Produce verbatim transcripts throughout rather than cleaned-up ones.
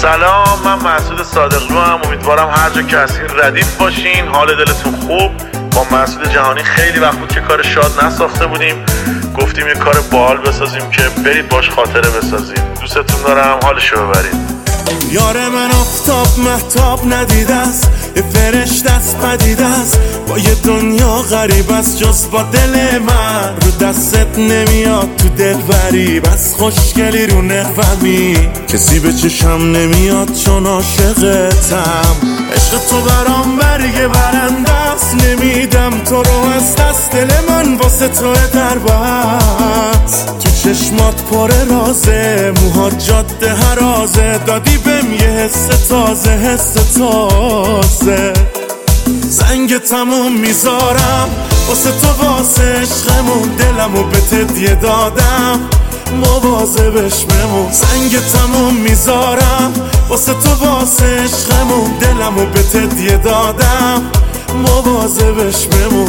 سلام، من مسعود صادقلو هم. امیدوارم هر جا که هستین ردیف باشین، حال دلتون خوب. با مسعود جهانی خیلی وقت بود که کار شاد نساخته بودیم، گفتیم یه کار باحال بسازیم که برید باش خاطره بسازیم. دوستتون دارم، حالشو ببرید. یار من آفتاب مهتاب ندیده است، یه فرشته است پدیده است، با یه دنیا غریب است جز با دل من. رو دستت نمیاد تو دل بری، بس خوشگلی رو نقومی، کسی به چشم نمیاد چون عاشقتم. عشق تو برام برگ برنده است، نمیدم تو رو از دست. دل من واسه تو در بست، تو چشمات پر رازه، موهات جاده هرازه، دادی بهم یه حس تازه، حس تازه. زنگ تموم میذارم واسه تو، واسه عشقمون، دلمو به تدیه دادم، مواظبش بمون. زنگ تموم میذارم واسه تو، واسه عشقمون، دلمو به تدیه دادم، مواظبش بمون.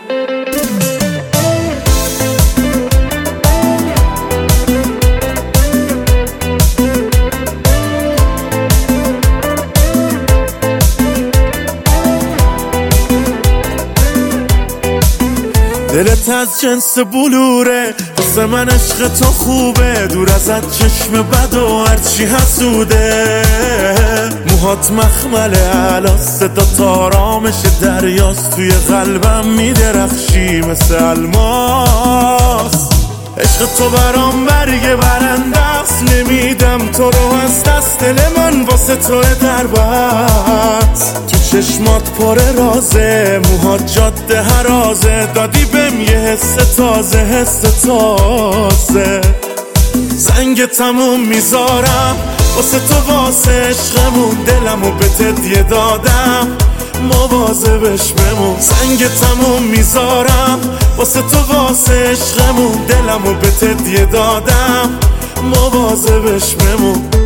دلت از جنس بلوره، واسه من عشق تو خوبه، دور ازت چشم بد و هرچی حسوده. موهات مخمله علا، صدا تارامش دریاست، توی قلبم میدرخشی مثل الماس. عشق تو برام برگ برنده است، نمیدم تو رو از دست. دل من واسه تو در بست، تو چشمات پر رازه، موهات جاده هرازه، دادی بهم یه حس تازه، حس تازه. زنگ تموم میذارم واسه تو، واسه عشقمون، دلمو به تدیه دادم، مواظبش بمون. زنگ تموم میذارم واسه تو، واسه عشقمون، دلمو به تدیه دادم، مواظبش بمون.